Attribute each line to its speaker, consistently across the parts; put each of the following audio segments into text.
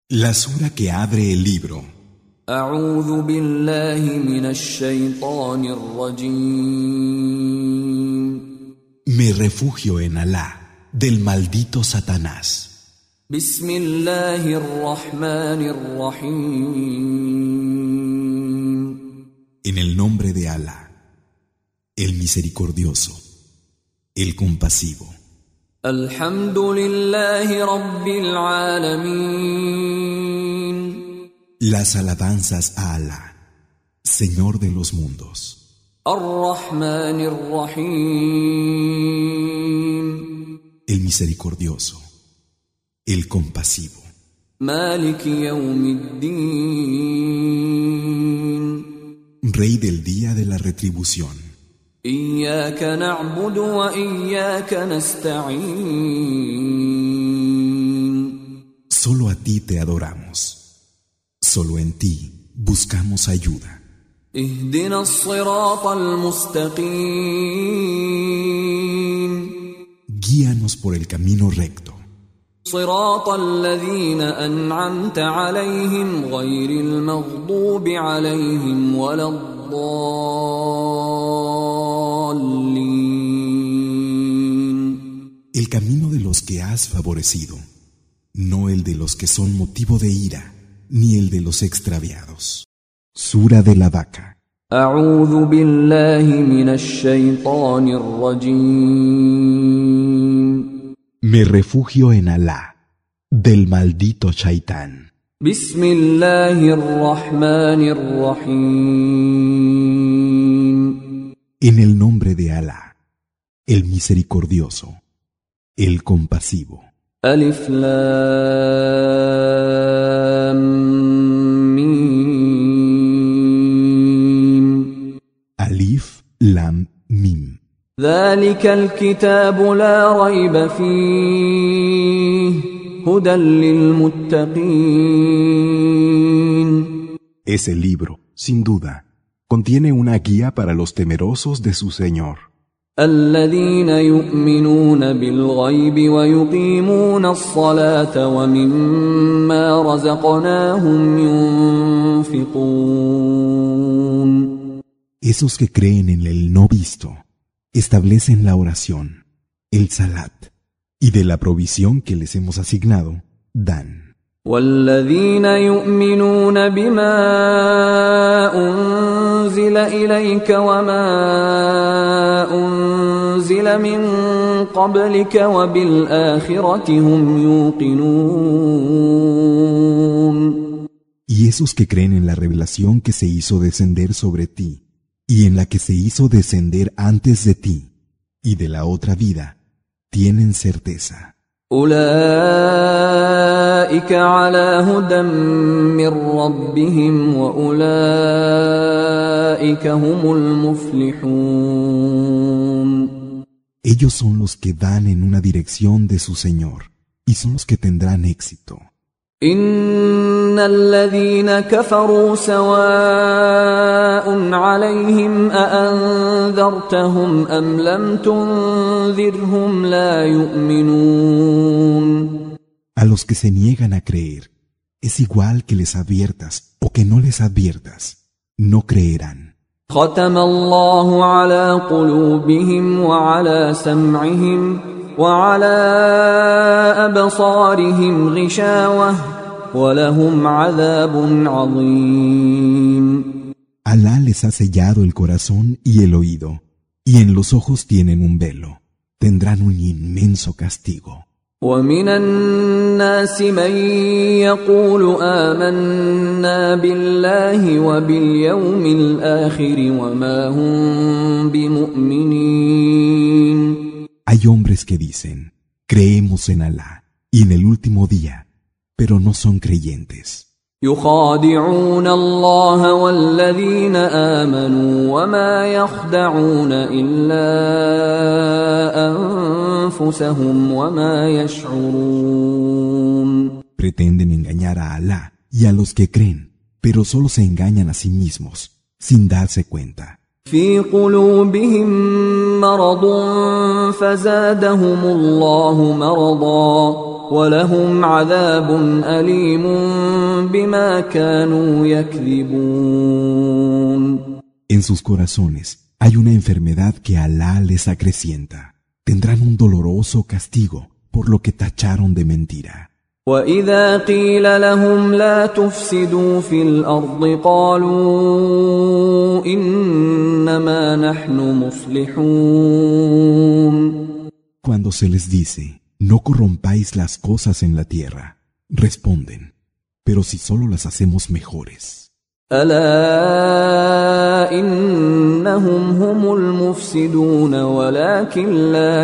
Speaker 1: La sura que abre el libro.
Speaker 2: أعوذ بالله من الشيطان الرجيم.
Speaker 1: Me refugio en Alá, del maldito Satanás.
Speaker 2: بسم الله الرحمن الرحيم.
Speaker 1: En el nombre de Alá, el misericordioso, el compasivo.
Speaker 2: الحمد لله رب العالمين.
Speaker 1: Las alabanzas a Alá, Señor de los mundos.
Speaker 2: الرحمن الرحيم.
Speaker 1: El misericordioso, el compasivo.
Speaker 2: مالك يوم الدين.
Speaker 1: Rey del día de la retribución.
Speaker 2: إياك نعبد وإياك نستعين.
Speaker 1: Solo a ti te adoramos. Solo en ti buscamos ayuda.
Speaker 2: اهدنا الصراط المستقيم.
Speaker 1: Guíanos por el camino recto.
Speaker 2: صراط الذين أنعمت عليهم غير المغضوب عليهم ولا الضالين.
Speaker 1: El camino de los que has favorecido, no el de los que son motivo de ira, ni el de los extraviados. Sura de la Vaca.
Speaker 2: أعوذ بالله من الشيطان الرجيم.
Speaker 1: Me refugio en Alá, del maldito Shaitán.
Speaker 2: بسم الله الرحمن الرحيم.
Speaker 1: En el nombre de Alá, el misericordioso, el compasivo.
Speaker 2: ألف لام ميم.
Speaker 1: Alif, Lam, Mim.
Speaker 2: ذلك الكتاب لا ريب فيه هدى للمتقين.
Speaker 1: Ese libro, sin duda, contiene una guía para los temerosos de su Señor.
Speaker 2: الذين يؤمنون بالغيب ويقيمون الصلاة ومما رزقناهم ينفقون.
Speaker 1: Esos que creen en el no visto, establecen la oración, el salat, y de la provisión que les hemos asignado, dan.
Speaker 2: والذين يؤمنون بما أنزل إليك وما أنزل من قبلك وبالآخرة هم يوقنون.
Speaker 1: Y esos que creen en la revelación que se hizo descender sobre ti, y en la que se hizo descender antes de ti, y de la otra vida, tienen certeza.
Speaker 2: أولئك على هدى من ربهم وأولئك هم المفلحون.
Speaker 1: Ellos son los que dan en una dirección de su Señor, y son los que tendrán éxito.
Speaker 2: إن الذين كفروا سواء عليهم أأنذرتهم أم لم تنذرهم لا يؤمنون.
Speaker 1: A los que se niegan a creer, es igual que les adviertas o que no les adviertas, no creerán.
Speaker 2: ختم الله على قلوبهم وعلى سمعهم وعلى أبصارهم غشاوة ولهم عذاب عظيم.
Speaker 1: Alá les ha sellado el corazón y el oído, y en los ojos tienen un velo. Tendrán un inmenso castigo.
Speaker 2: ومن الناس من يقول آمنا بالله وباليوم الآخر وما هم بمؤمنين.
Speaker 1: Hay hombres que dicen, creemos en Alá y en el último día, pero no son creyentes.
Speaker 2: يخادعون الله والذين آمنوا وما يخدعون إلا أنفسهم وما يشعرون.
Speaker 1: Pretenden engañar a Alá y a los que creen, pero solo se engañan a sí mismos, sin darse cuenta.
Speaker 2: في قلوبهم مرض فزادهم الله مرضا ولهم عذاب أليم بما كانوا يكذبون.
Speaker 1: En sus corazones hay una enfermedad que Alá les acrecienta. Tendrán un doloroso castigo por lo que tacharon de mentira.
Speaker 2: وَإِذَا قِيلَ لَهُمْ لَا تُفْسِدُوا فِي الْأَرْضِ قَالُوا إِنَّمَا نَحْنُ مُصْلِحُونَ.
Speaker 1: Cuando se les dice, no corrompáis las cosas en la tierra, responden, pero si solo las hacemos mejores.
Speaker 2: أَلَا إِنَّهُمْ هُمُ الْمُفْسِدُونَ وَلَكِنْ لَا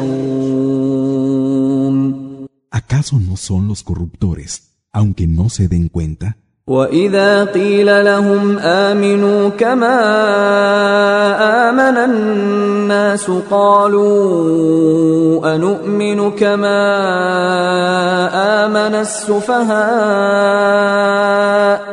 Speaker 2: يَشْعُرُونَ.
Speaker 1: ¿Acaso no son los corruptores, aunque no se den cuenta?
Speaker 2: وَإِذَا قِيلَ لَهُمْ آمِنُوا كَمَا آمَنَ النَّاسُ قَالُوا أَنُؤْمِنُ كَمَا آمَنَ السُّفَهَاءُ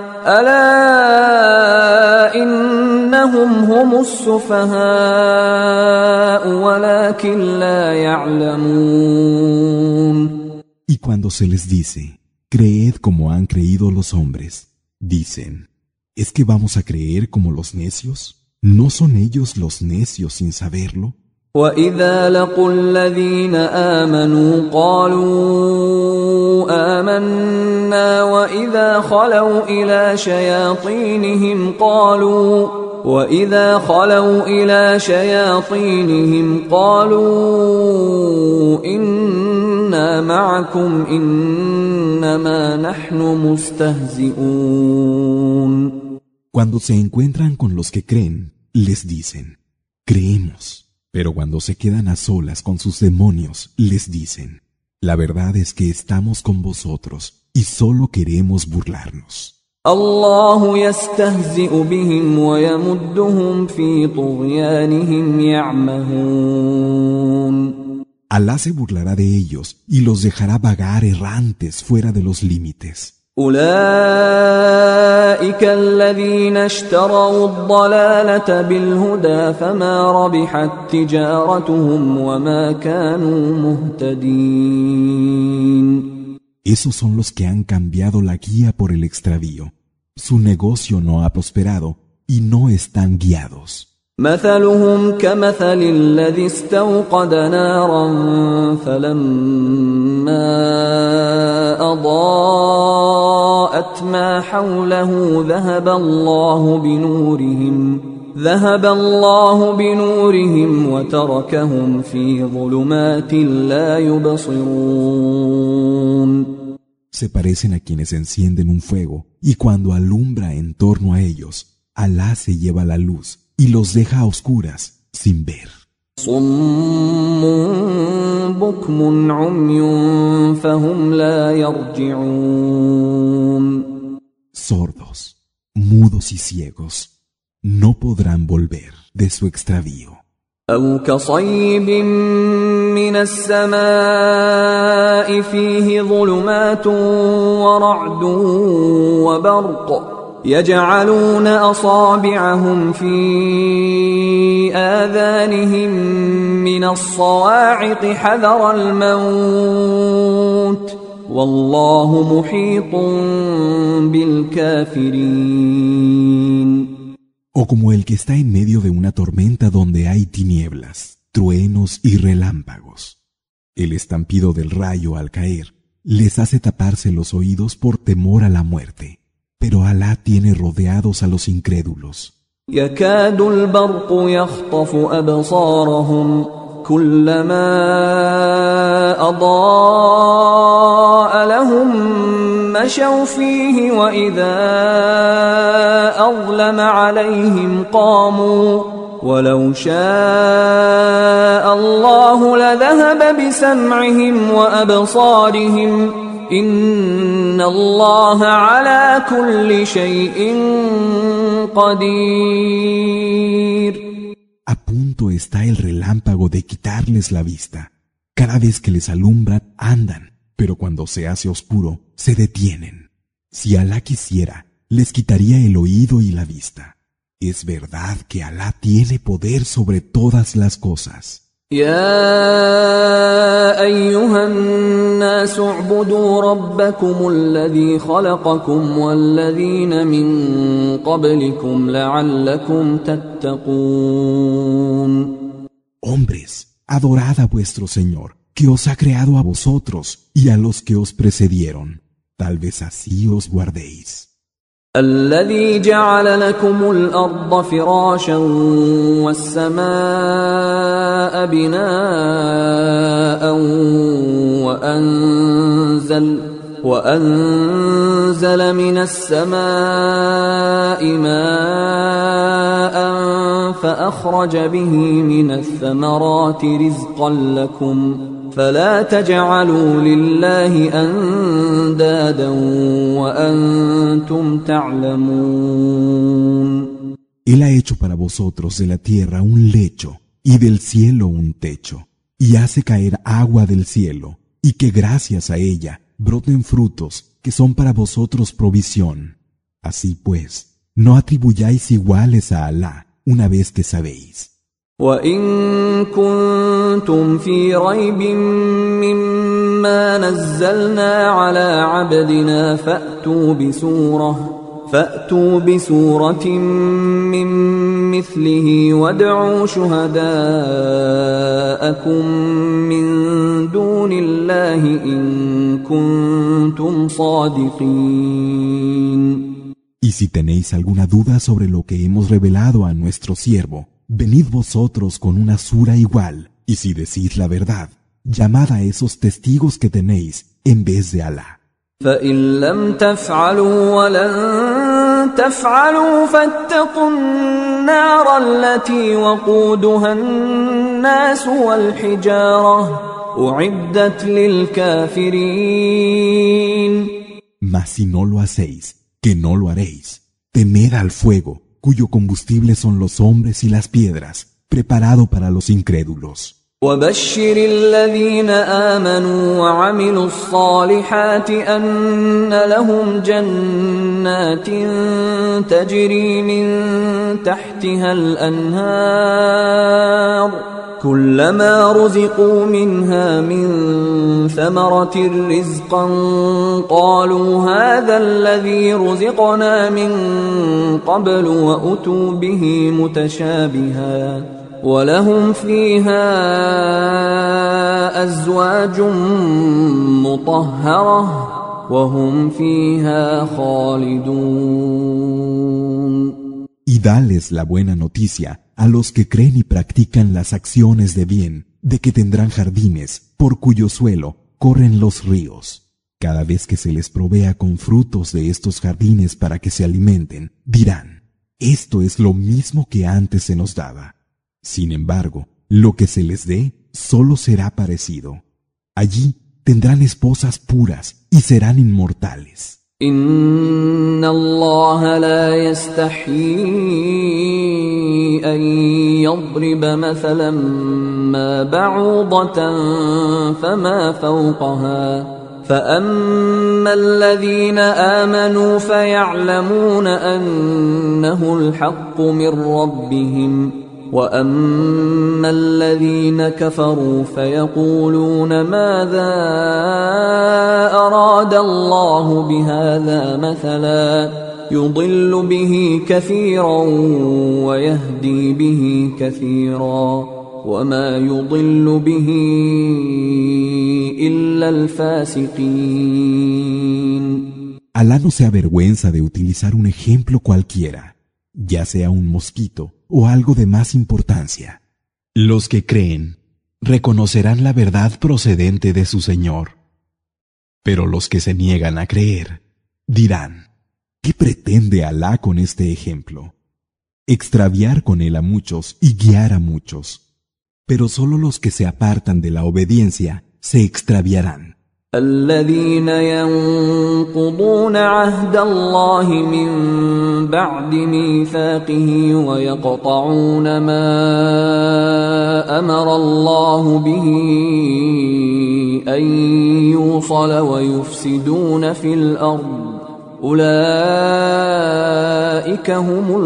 Speaker 2: أَلَا إِنَّهُمْ هُمُ السُّفَهَاءُ وَلَكِنْ لَا يَعْلَمُونَ.
Speaker 1: Y cuando se les dice, creed como han creído los hombres, dicen, ¿es que vamos a creer como los necios? ¿No son ellos los necios sin saberlo?
Speaker 2: وَإِذَا لَقُوا الَّذِينَ آمَنُوا قَالُوا آمَنَّا وَإِذَا خَلَوْا إِلَى شَيَاطِينِهِمْ قَالُوا إِنَّا مَعَكُمْ إِنَّمَا نَحْنُ مُسْتَهْزِئُونَ.
Speaker 1: Cuando se encuentran con los que creen, les dicen, creemos. Pero cuando se quedan a solas con sus demonios, les dicen, la verdad es que estamos con vosotros y solo queremos burlarnos.
Speaker 2: الله يستهزئ بهم ويمدهم في طغيانهم يعمهون.
Speaker 1: Alá se burlará de ellos y los dejará vagar errantes fuera de los límites.
Speaker 2: أولئك الذين اشتروا الضلالة بالهدى فما ربحت تجارتهم وما كانوا مهتدين.
Speaker 1: Esos son los que han cambiado la guía por el extravío. Su negocio no ha prosperado y no están guiados.
Speaker 2: مثلهم كمثل الذي استوقد نارا فلما أضاءت ما حوله ذهب الله بنورهم وتركهم في ظلمات لا يبصرون.
Speaker 1: Se parecen a quienes encienden un fuego y cuando alumbra en torno a ellos, Alá se lleva la luz y los deja a oscuras sin ver.
Speaker 2: صم بكم عمي فهم لا يرجعون.
Speaker 1: Sordos, mudos y ciegos, no podrán volver de su extravío.
Speaker 2: أو كصيب من السماء فيه ظلمات ورعد وبرق يجعلون أصابعهم في آذانهم من الصواعق حذر الموت والله محيط بالكافرين.
Speaker 1: O como el que está en medio de una tormenta donde hay tinieblas, truenos y relámpagos. El estampido del rayo al caer les hace taparse los oídos por temor a la muerte. Pero Alá tiene rodeados a los incrédulos.
Speaker 2: يكاد البرق يخطف أبصارهم كلما أضاء لهم مشوا فيه وإذا أظلم عليهم قاموا ولو شاء الله لذهب بسمعهم وأبصارهم إن الله على كل شيء قدير.
Speaker 1: A punto está el relámpago de quitarles la vista. Cada vez que les alumbran, andan, pero cuando se hace oscuro, se detienen. Si Alá quisiera, les quitaría el oído y la vista. Es verdad que Alá tiene poder sobre todas las cosas.
Speaker 2: يا أيها الناس اعبدوا ربكم الذي خلقكم والذين من قبلكم لعلكم تتقون.
Speaker 1: Hombres, adorad a vuestro Señor, que os ha creado a vosotros y a los que os precedieron. Tal vez así os guardéis.
Speaker 2: الذي جعل لكم الأرض فراشا والسماء بناء وأنزل من السماء ماء فأخرج به من الثمرات رزقا لكم فلا تجعلوا لله أندادا وأنتم تعلمون.
Speaker 1: Él ha hecho para vosotros de la tierra un lecho y del cielo un techo, y hace caer agua del cielo, y que gracias a ella broten frutos que son para vosotros provisión. Así pues, no atribuyáis iguales a Alá una vez que sabéis.
Speaker 2: وَإِن كُنتُمْ فِي رَيْبٍ مِّمَّا نَزَّلْنَا عَلَىٰ عَبْدِنَا فَأْتُوا بِسُورَةٍ مِّن مِّثْلِهِ وَادْعُوا شُهَدَاءَكُم مِّن دُونِ اللَّهِ إِن كُنتُمْ صَادِقِينَ.
Speaker 1: Y si tenéis alguna duda sobre lo que hemos revelado a nuestro siervo, venid vosotros con una sura igual, y si decís la verdad, llamad a esos testigos que tenéis en vez de Alá.
Speaker 2: فَإِن لَّمْ تَفْعَلُوا وَلَن تَفْعَلُوا فَاتَّقُوا النَّارَ الَّتِي وَقُودُهَا النَّاسُ وَالْحِجَارَةُ أُعِدَّتْ لِلْكَافِرِينَ.
Speaker 1: Mas si no lo hacéis, que no lo haréis, temed al fuego, cuyo combustible son los hombres y las piedras, preparado para los incrédulos.
Speaker 2: وَبَشِّرِ الَّذِينَ آمَنُوا وَعَمِلُوا الصَّالِحَاتِ أَنَّ لَهُمْ جَنَّاتٍ تَجْرِي مِن تَحْتِهَا الْأَنْهَارُ كُلَّمَا رُزِقُوا مِنْهَا مِن ثَمَرَةٍ رِّزْقًا قَالُوا هَٰذَا الَّذِي رُزِقْنَا مِن قَبْلُ وَأُتُوا بِهِ مُتَشَابِهًا وَلَهُمْ فِيهَا أَزْوَاجٌ مُّطَهَّرَةٌ وَهُمْ فِيهَا خَالِدُونَ.
Speaker 1: Y dales la buena noticia a los que creen y practican las acciones de bien, de que tendrán jardines por cuyo suelo corren los ríos. Cada vez que se les provea con frutos de estos jardines para que se alimenten, dirán, esto es lo mismo que antes se nos daba. Sin embargo, lo que se les dé solo será parecido. Allí tendrán esposas puras y serán inmortales.
Speaker 2: Inna Allah la yastahi an yadriba mathalan ma ba'udatan fama fawqaha فأما الذين آمنوا فيعلمون أنه الحق من ربهم وأما الذين كفروا فيقولون ماذا أراد الله بهذا مثلا يضل به كثيرا ويهدي به كثيرا وما يضل به إلا الفاسقين.
Speaker 1: Alá no se avergüenza de utilizar un ejemplo cualquiera, ya sea un mosquito o algo de más importancia. Los que creen reconocerán la verdad procedente de su Señor. Pero los que se niegan a creer dirán, ¿qué pretende Alá con este ejemplo? Extraviar con él a muchos y guiar a muchos. Pero solo los que se apartan de la obediencia se extraviarán.
Speaker 2: الذين ينقضون عهد الله من بعد ميثاقه ويقطعون ما أمر الله به أن يوصل ويفسدون في الأرض أولئك هم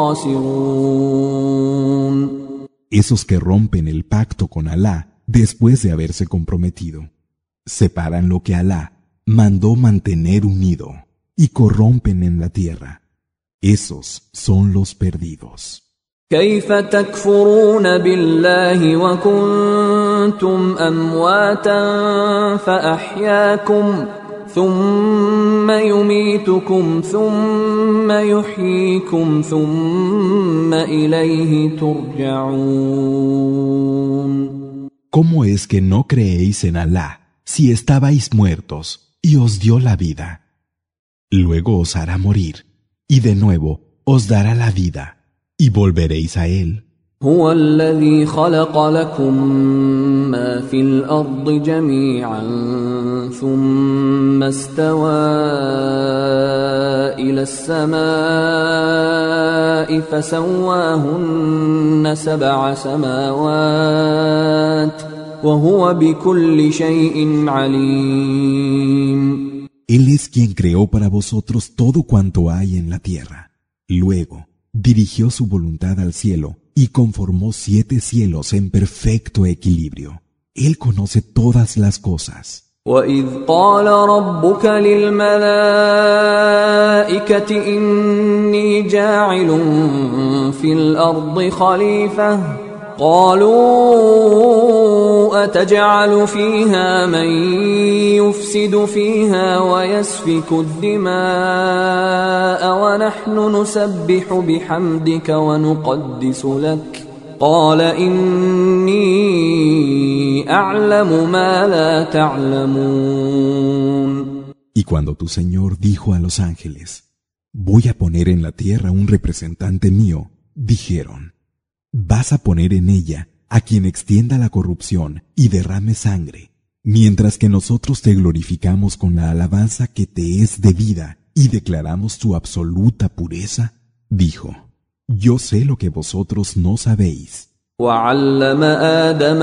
Speaker 2: الخاسرون.
Speaker 1: Esos que rompen el pacto con Alá después de haberse comprometido, separan lo que Alá mandó mantener unido y corrompen en la tierra. Esos son los perdidos.
Speaker 2: كيف تكفرون بالله وكنتم أمواتا فأحياكم ثم يميتكم ثم يحييكم ثم إليه ترجعون.
Speaker 1: ¿Cómo es que no creéis en Alá si estabais muertos y os dio la vida? Luego os hará morir y de nuevo os dará la vida y volveréis a él.
Speaker 2: هو الذي خلق لكم ما في الأرض جميعا ثم استوى إلى السماء فسواهن 7 سماوات وهو بكل شيء عليم.
Speaker 1: Él es quien creó para vosotros todo cuanto hay en la tierra. Luego dirigió su voluntad al cielo y conformó 7 cielos en perfecto equilibrio. Él conoce todas las cosas.
Speaker 2: وَإِذْ قَالَ رَبُّكَ لِلْمَلَائِكَةِ إِنِّي جَاعِلٌ فِي الْأَرْضِ خَلِيفَةً قَالُوا أَتَجْعَلُ فِيهَا مَن يُفْسِدُ فِيهَا وَيَسْفِكُ الدِّمَاءَ وَنَحْنُ نُسَبِّحُ بِحَمْدِكَ وَنُقَدِّسُ لَكَ قال إني أعلم ما لا تعلمون.
Speaker 1: Y cuando tu Señor dijo a los ángeles, voy a poner en la tierra un representante mío, dijeron, vas a poner en ella a quien extienda la corrupción y derrame sangre, mientras que nosotros te glorificamos con la alabanza que te es debida y declaramos tu absoluta pureza. Dijo, yo sé lo que vosotros no sabéis.
Speaker 2: وعلم آدم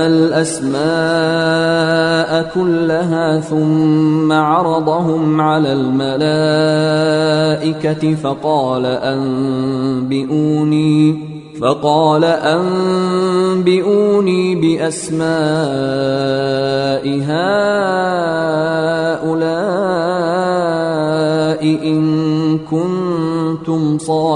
Speaker 2: الأسماء كلها ثم عرضهم على الملائكة فقال أنبئوني بأسماء هؤلاء إن كنتم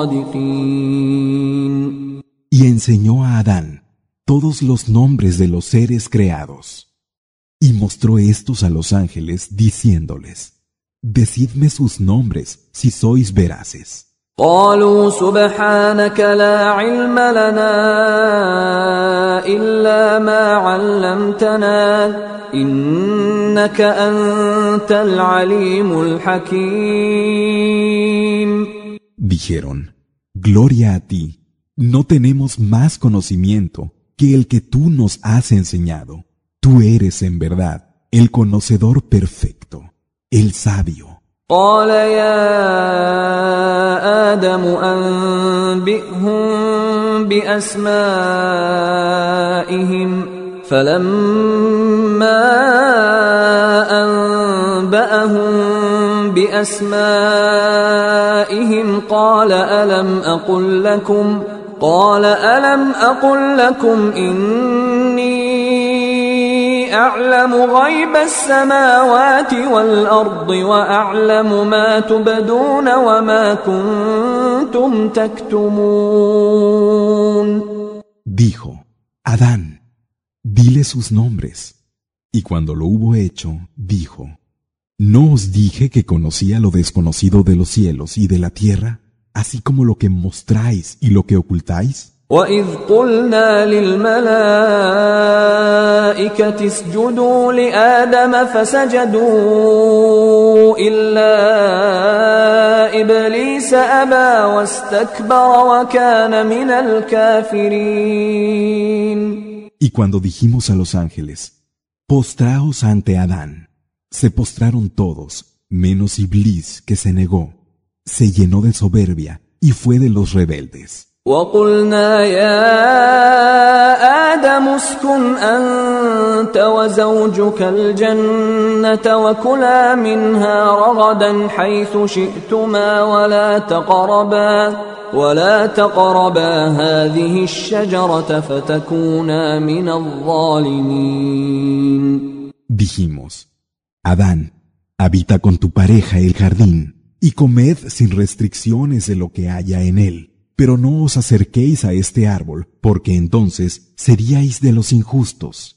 Speaker 2: صادقين.
Speaker 1: Y enseñó a Adán todos los nombres de los seres creados, y mostró estos a los ángeles, diciéndoles, decidme sus nombres si sois veraces.
Speaker 2: قالوا سبحانك لا علم لنا إلا ما علمتنا إنك أنت العليم الحكيم.
Speaker 1: Dijeron, gloria a ti, no tenemos más conocimiento que el que tú nos has enseñado. Tú eres en verdad el conocedor perfecto, el sabio.
Speaker 2: قال يا آدم أنبئهم بأسمائهم فلما أنبأهم بأسمائهم قال ألم أقل لكم إني أعلم غيب السماوات والأرض وأعلم ما تبدون وما كنتم تكتمون.
Speaker 1: Dijo, Adán, dile sus nombres. Y cuando lo hubo hecho, dijo, ¿no os dije que conocía lo desconocido de los cielos y de la tierra, así como lo que mostráis y lo que ocultáis?
Speaker 2: وَإِذْ قُلْنَا لِلْمَلَائِكَةِ اسْجُدُوا لِآدَمَ فَسَجَدُوا إِلَّا إِبْلِيسَ أَبَى وَاسْتَكْبَرَ وَكَانَ مِنَ الْكَافِرِينَ.
Speaker 1: Y cuando dijimos a los ángeles, postraos ante Adán, se postraron todos, menos Iblis, que se negó, se llenó de soberbia y fue de los rebeldes.
Speaker 2: وقلنا يا آدم اسكن أنت وزوجك الجنة وكلا منها رغدا حيث شئتما ولا تقربا هذه الشجرة فتكونا من الظالمين.
Speaker 1: Dijimos, Adán, habita con tu pareja el jardín y comed sin restricciones de lo que haya en él. Pero no os acerquéis a este árbol, porque entonces seríais de los injustos.